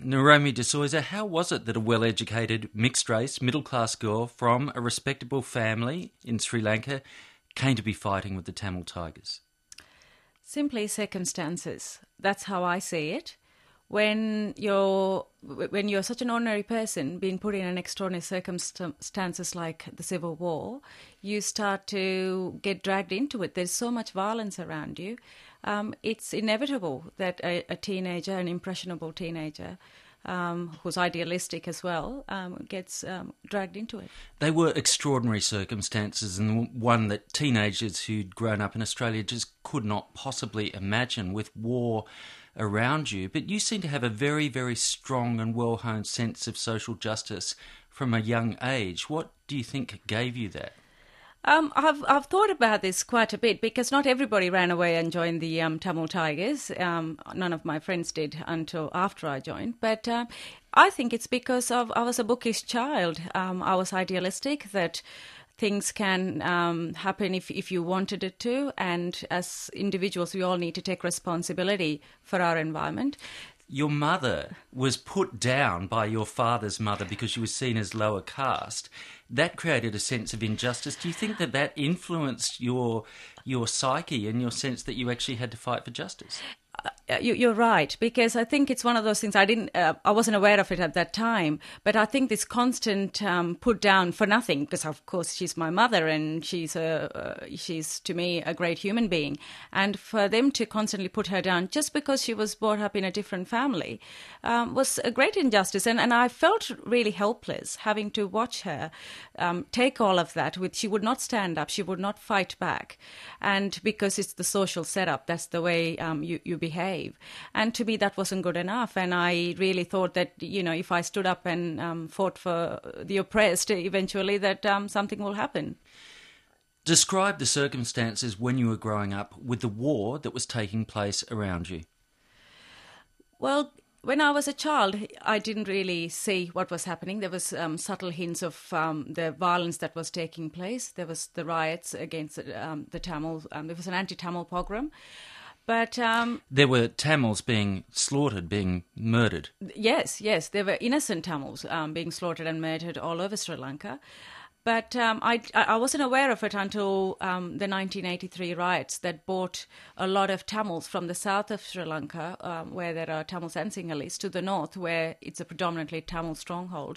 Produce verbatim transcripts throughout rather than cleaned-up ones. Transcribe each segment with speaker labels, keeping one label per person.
Speaker 1: Naomi De Souza, how was it that a well-educated, mixed-race, middle-class girl from a respectable family in Sri Lanka came to be fighting with the Tamil Tigers?
Speaker 2: Simply circumstances. That's how I see it. When you're when you're such an ordinary person being put in an extraordinary circumstances like the Civil War, you start to get dragged into it. There's so much violence around you. Um, it's inevitable that a, a teenager, an impressionable teenager, um, who's idealistic as well, um, gets um, dragged into it.
Speaker 1: They were extraordinary circumstances, and one that teenagers who'd grown up in Australia just could not possibly imagine, with war around you. But you seem to have a very, very strong and well-honed sense of social justice from a young age. What do you think gave you that?
Speaker 2: Um, I've I've thought about this quite a bit, because not everybody ran away and joined the um, Tamil Tigers. Um, none of my friends did until after I joined. But uh, I think it's because of I was a bookish child. Um, I was idealistic that things can um, happen if, if you wanted it to, and as individuals we all need to take responsibility for our environment.
Speaker 1: Your mother was put down by your father's mother because she was seen as lower caste. That created a sense of injustice. Do you think that that influenced your your psyche and your sense that you actually had to fight for justice?
Speaker 2: Uh, you, you're right, because I think it's one of those things I didn't, uh, I wasn't aware of it at that time, but I think this constant um, put down for nothing, because of course she's my mother and she's a, uh, she's to me a great human being, and for them to constantly put her down just because she was brought up in a different family um, was a great injustice, and, and I felt really helpless having to watch her um, take all of that. With she would not stand up, she would not fight back, and because it's the social setup, that's the way um, you, you behave. And to me, that wasn't good enough. And I really thought that, you know, if I stood up and um, fought for the oppressed, eventually that um, something will happen.
Speaker 1: Describe the circumstances when you were growing up with the war that was taking place around you.
Speaker 2: Well, when I was a child, I didn't really see what was happening. There was um, subtle hints of um, the violence that was taking place. There was the riots against um, the Tamil. Um, there was an anti-Tamil pogrom. But um,
Speaker 1: there were Tamils being slaughtered, being murdered.
Speaker 2: Yes, yes, there were innocent Tamils um, being slaughtered and murdered all over Sri Lanka. But um, I, I wasn't aware of it until um, the nineteen eighty-three riots that brought a lot of Tamils from the south of Sri Lanka, um, where there are Tamils and Sinhalese, to the north, where it's a predominantly Tamil stronghold.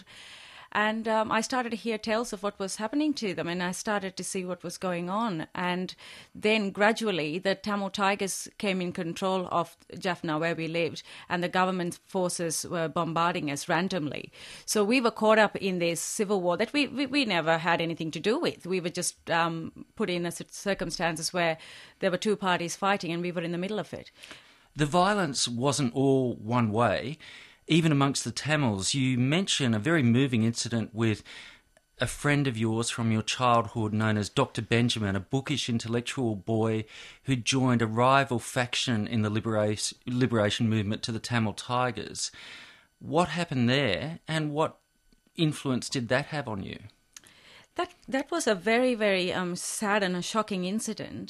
Speaker 2: And um, I started to hear tales of what was happening to them, and I started to see what was going on. And then gradually the Tamil Tigers came in control of Jaffna, where we lived, and the government forces were bombarding us randomly. So we were caught up in this civil war that we, we, we never had anything to do with. We were just um, put in a circumstances where there were two parties fighting, and we were in the middle of it.
Speaker 1: The violence wasn't all one way. Even amongst the Tamils, you mention a very moving incident with a friend of yours from your childhood known as Doctor Benjamin, a bookish intellectual boy who joined a rival faction in the liberation, liberation movement to the Tamil Tigers. What happened there, and what influence did that have on you?
Speaker 2: That that was a very, very um, sad and a shocking incident.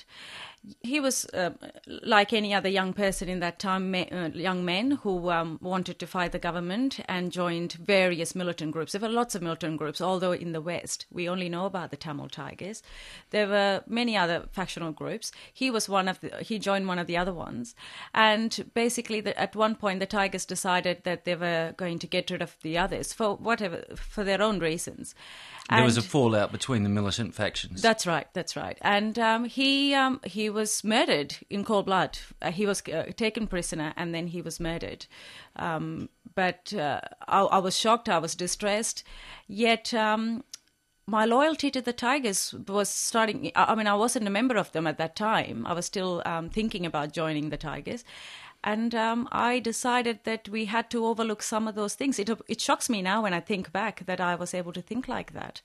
Speaker 2: He was, uh, like any other young person in that time, me, uh, young men who um, wanted to fight the government and joined various militant groups. There were lots of militant groups, although in the West we only know about the Tamil Tigers. There were many other factional groups. He was one of the, he joined one of the other ones. And basically the, at one point the Tigers decided that they were going to get rid of the others for whatever, for their own reasons.
Speaker 1: There and was a fallout between the militant factions.
Speaker 2: That's right, that's right. And um, he um, he was murdered in cold blood. Uh, he was uh, taken prisoner and then he was murdered. Um, but uh, I, I was shocked, I was distressed. Yet um, my loyalty to the Tigers was starting... I mean, I wasn't a member of them at that time. I was still um, thinking about joining the Tigers. And um, I decided that we had to overlook some of those things. It, it shocks me now when I think back that I was able to think like that.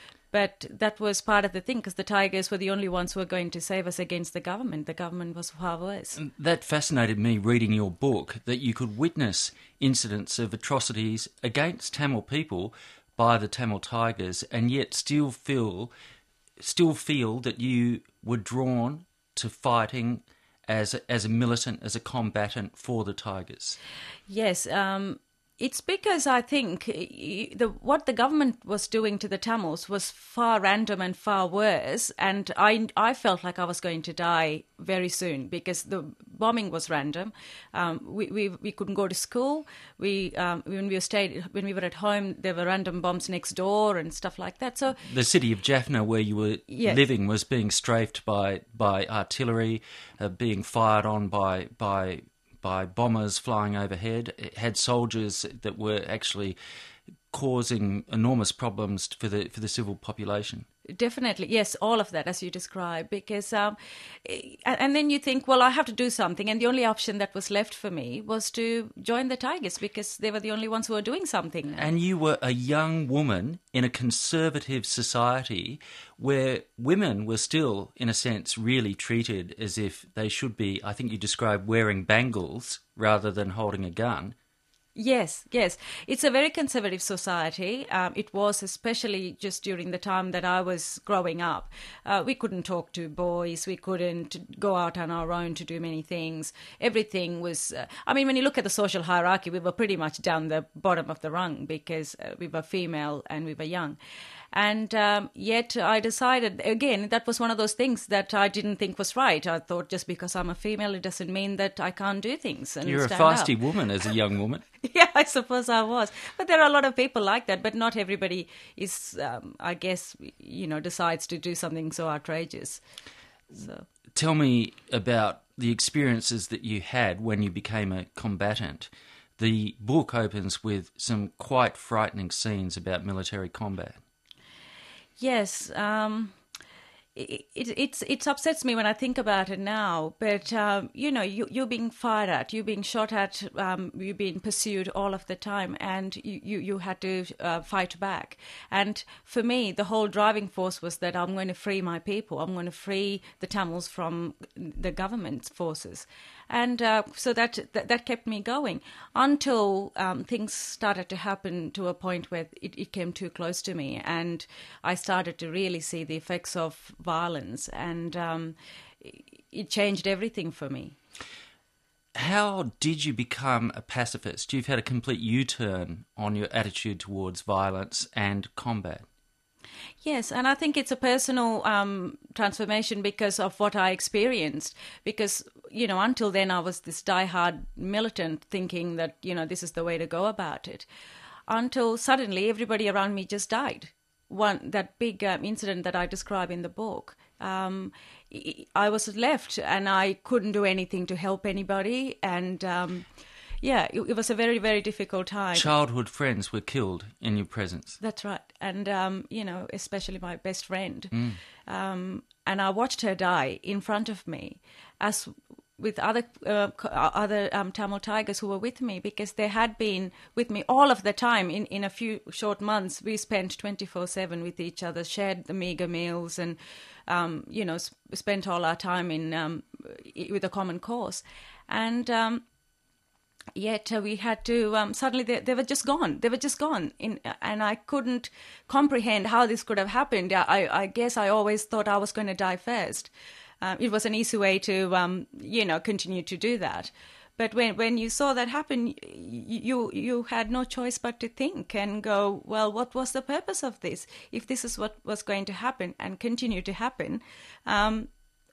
Speaker 2: But that was part of the thing, because the Tigers were the only ones who were going to save us against the government. The government was far worse.
Speaker 1: That fascinated me reading your book, that you could witness incidents of atrocities against Tamil people by the Tamil Tigers and yet still feel, still feel that you were drawn to fighting as a, as a militant, as a combatant for the Tigers.
Speaker 2: Yes, um, It's because I think the what the government was doing to the Tamils was far random and far worse, and I I felt like I was going to die very soon because the bombing was random. Um, we, we we couldn't go to school. We um, when we were stayed when we were at home, there were random bombs next door and stuff like that. So
Speaker 1: the city of Jaffna, where you were
Speaker 2: yes.
Speaker 1: living, was being strafed by by artillery, uh, being fired on by by. by bombers flying overhead. It had soldiers that were actually causing enormous problems for the for the civil population.
Speaker 2: Definitely, yes, all of that as you describe, because um, and then you think, well, I have to do something, and the only option that was left for me was to join the Tigers because they were the only ones who were doing something now.
Speaker 1: And you were a young woman in a conservative society where women were still, in a sense, really treated as if they should be, I think you described, wearing bangles rather than holding a gun.
Speaker 2: Yes, yes. It's a very conservative society. Um, it was especially just during the time that I was growing up. Uh, we couldn't talk to boys. We couldn't go out on our own to do many things. Everything was... Uh, I mean, when you look at the social hierarchy, we were pretty much down the bottom of the rung because uh, we were female and we were young. And um, yet I decided, again, that was one of those things that I didn't think was right. I thought just because I'm a female, it doesn't mean that I can't do things. And
Speaker 1: You're a
Speaker 2: stand
Speaker 1: feisty
Speaker 2: up.
Speaker 1: woman as a young woman.
Speaker 2: Yeah, I suppose I was. But there are a lot of people like that, but not everybody is, um, I guess, you know, decides to do something so outrageous. So.
Speaker 1: Tell me about the experiences that you had when you became a combatant. The book opens with some quite frightening scenes about military combat.
Speaker 2: Yes, um, it, it it's it upsets me when I think about it now. But um, you know, you you're being fired at, you're being shot at, um, you're being pursued all of the time, and you you, you had to uh, fight back. And for me, the whole driving force was that I'm going to free my people. I'm going to free the Tamils from the government's forces. And uh, so that, that that kept me going until um, things started to happen to a point where it, it came too close to me, and I started to really see the effects of violence, and um, it changed everything for me.
Speaker 1: How did you become a pacifist? You've had a complete U-turn on your attitude towards violence and combat.
Speaker 2: Yes, and I think it's a personal um, transformation because of what I experienced. Because, you know, until then I was this diehard militant thinking that, you know, this is the way to go about it. Until suddenly everybody around me just died. One that big um, incident that I describe in the book. Um, I was left and I couldn't do anything to help anybody. And... Um, Yeah, it, it was a very, very difficult time.
Speaker 1: Childhood friends were killed in your presence.
Speaker 2: That's right. And, um, you know, especially my best friend.
Speaker 1: Mm.
Speaker 2: Um, and I watched her die in front of me, as with other uh, other um, Tamil Tigers who were with me, because they had been with me all of the time. In, in a few short months, we spent twenty-four seven with each other, shared the meagre meals and, um, you know, sp- spent all our time in um, with a common cause. And... Um, Yet uh, we had to, um, suddenly they, they were just gone. They were just gone. In, and I couldn't comprehend how this could have happened. I, I guess I always thought I was going to die first. Um, it was an easy way to, um, you know, continue to do that. But when, when you saw that happen, you you had no choice but to think and go, well, what was the purpose of this? If this is what was going to happen and continue to happen, um,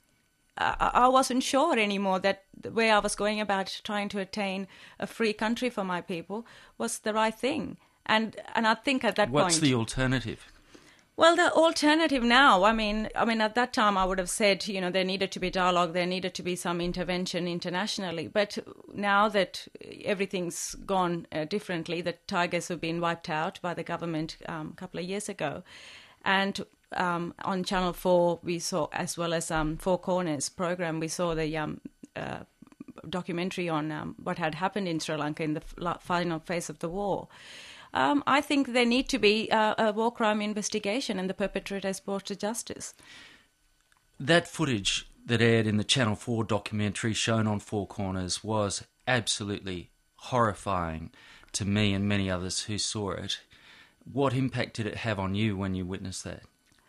Speaker 2: I wasn't sure anymore that the way I was going about trying to attain a free country for my people was the right thing. And and I think at that
Speaker 1: What's
Speaker 2: point...
Speaker 1: What's the alternative?
Speaker 2: Well, the alternative now, I mean, I mean, at that time I would have said, you know, there needed to be dialogue, there needed to be some intervention internationally. But now that everything's gone uh, differently, the Tigers have been wiped out by the government um, a couple of years ago, and... Um, on Channel four, we saw, as well as um, Four Corners program, we saw the um, uh, documentary on um, what had happened in Sri Lanka in the f- final phase of the war. Um, I think there need to be uh, a war crime investigation and the perpetrators brought to justice.
Speaker 1: That footage that aired in the Channel four documentary shown on Four Corners was absolutely horrifying to me and many others who saw it. What impact did it have on you when you witnessed that?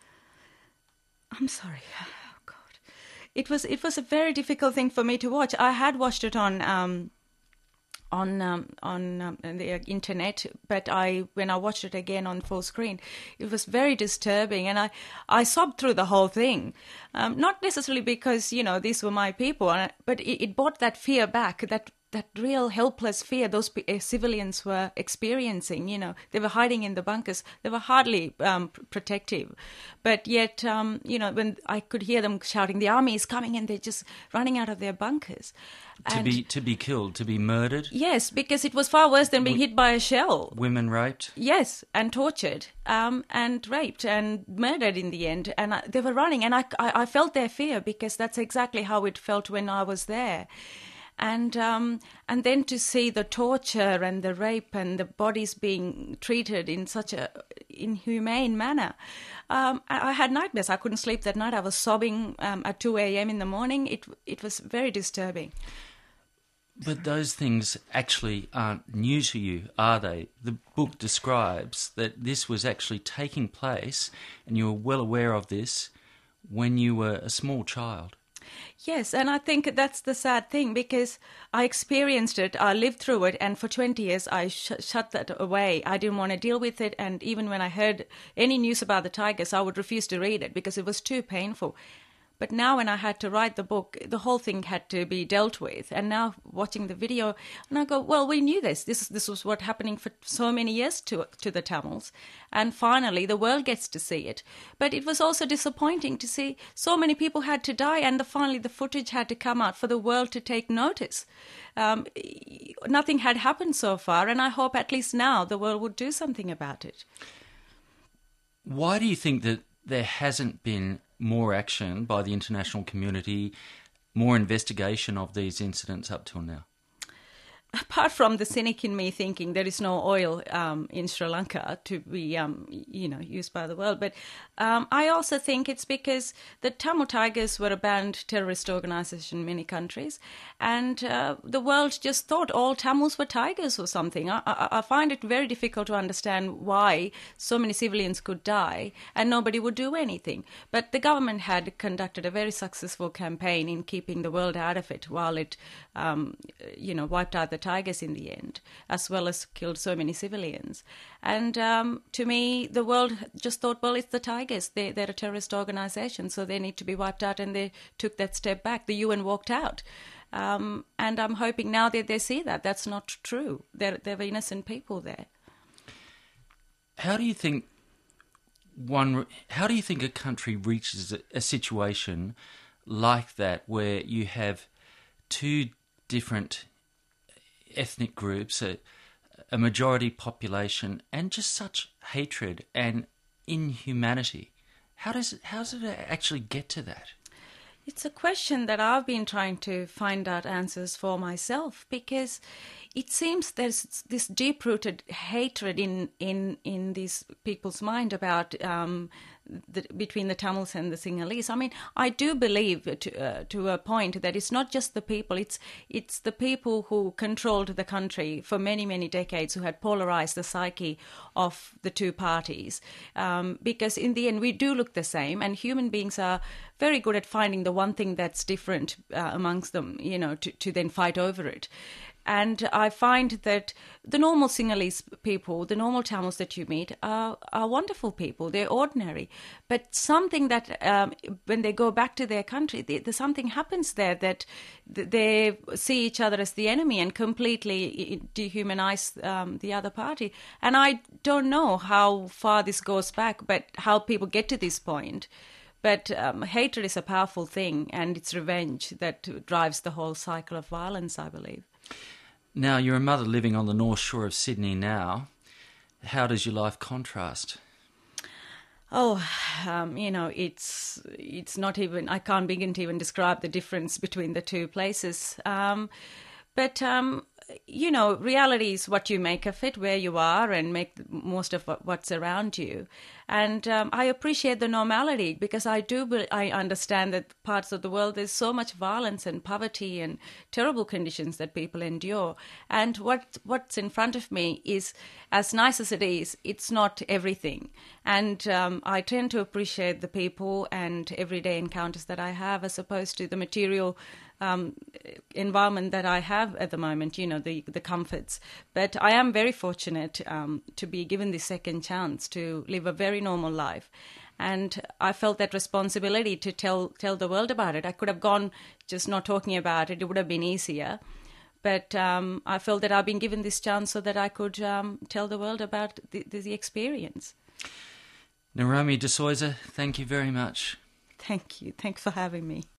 Speaker 2: I'm sorry. Oh, God. It was it was a very difficult thing for me to watch. I had watched it on um, on um, on um, the internet, but I when I watched it again on full screen, it was very disturbing, and I, I sobbed through the whole thing. Um, not necessarily because, you know, these were my people, but it, it brought that fear back, that that real helpless fear those uh, civilians were experiencing. You know, they were hiding in the bunkers. They were hardly um, protective. But yet, um, you know, when I could hear them shouting, the army is coming, and they're just running out of their bunkers.
Speaker 1: To
Speaker 2: and
Speaker 1: be to be killed, to be murdered?
Speaker 2: Yes, because it was far worse than being w- hit by a shell.
Speaker 1: Women raped?
Speaker 2: Yes, and tortured, um, and raped, and murdered in the end. And I, they were running, and I, I, I felt their fear, because that's exactly how it felt when I was there. And um, and then to see the torture and the rape and the bodies being treated in such a inhumane manner, um, I, I had nightmares. I couldn't sleep that night. I was sobbing um, at two a.m. in the morning. It it was very disturbing.
Speaker 1: But those things actually aren't new to you, are they? The book describes that this was actually taking place, and you were well aware of this when you were a small child.
Speaker 2: Yes, and I think that's the sad thing, because I experienced it, I lived through it, and for twenty years I sh- shut that away. I didn't want to deal with it, and even when I heard any news about the Tigers, I would refuse to read it because it was too painful. But now when I had to write the book, the whole thing had to be dealt with. And now watching the video, and I go, well, we knew this. This this was what happening for so many years to to the Tamils. And finally, the world gets to see it. But it was also disappointing to see so many people had to die, and the, finally the footage had to come out for the world to take notice. Um, nothing had happened so far, and I hope at least now the world would do something about it.
Speaker 1: Why do you think that there hasn't been more action by the international community, more investigation of these incidents up till now?
Speaker 2: Apart from the cynic in me thinking there is no oil um, in Sri Lanka to be, um, you know, used by the world, but um, I also think it's because the Tamil Tigers were a banned terrorist organisation in many countries, and uh, the world just thought all Tamils were tigers or something. I, I, I find it very difficult to understand why so many civilians could die and nobody would do anything. But the government had conducted a very successful campaign in keeping the world out of it, while it, um, you know, wiped out the Tigers in the end, as well as killed so many civilians. And um, to me, the world just thought, well, it's the Tigers. They, they're a terrorist organisation, so they need to be wiped out, and they took that step back. The U N walked out. Um, and I'm hoping now that they see that. That's not true. There, there were innocent people there.
Speaker 1: How do you think one? How do you think a country reaches a, a situation like that, where you have two different ethnic groups, a, a majority population, and just such hatred and inhumanity? How does it, how does it actually get to that?
Speaker 2: It's a question that I've been trying to find out answers for myself, because it seems there's this deep-rooted hatred in, in, in these people's mind about um, the, between the Tamils and the Sinhalese. I mean, I do believe to, uh, to a point that it's not just the people, it's it's the people who controlled the country for many, many decades, who had polarized the psyche of the two parties. Um, because in the end, we do look the same, and human beings are very good at finding the one thing that's different uh, amongst them, you know, to, to then fight over it. And I find that the normal Sinhalese people, the normal Tamils that you meet, are, are wonderful people. They're ordinary. But something that, um, when they go back to their country, they, there's something happens there that they see each other as the enemy and completely dehumanize um, the other party. And I don't know how far this goes back, but how people get to this point. But um, hatred is a powerful thing, and it's revenge that drives the whole cycle of violence, I believe.
Speaker 1: Now, you're a mother living on the North Shore of Sydney now. How does your life contrast?
Speaker 2: Oh, um, you know, it's it's not even, I can't begin to even describe the difference between the two places. Um, but, um, you know, reality is what you make of it, where you are, and make the most of what's around you. And um, I appreciate the normality, because I do, I understand that parts of the world there's so much violence and poverty and terrible conditions that people endure. And what what's in front of me is, as nice as it is, it's not everything. And um, I tend to appreciate the people and everyday encounters that I have, as opposed to the material um, environment that I have at the moment, you know, the, the comforts. But I am very fortunate um, to be given the second chance to live a very normal life. And I felt that responsibility to tell tell the world about it. I could have gone just not talking about it. It would have been easier. But um, I felt that I've been given this chance so that I could um, tell the world about the, the experience.
Speaker 1: Naromi de Soysa, thank you very much.
Speaker 2: Thank you. Thanks for having me.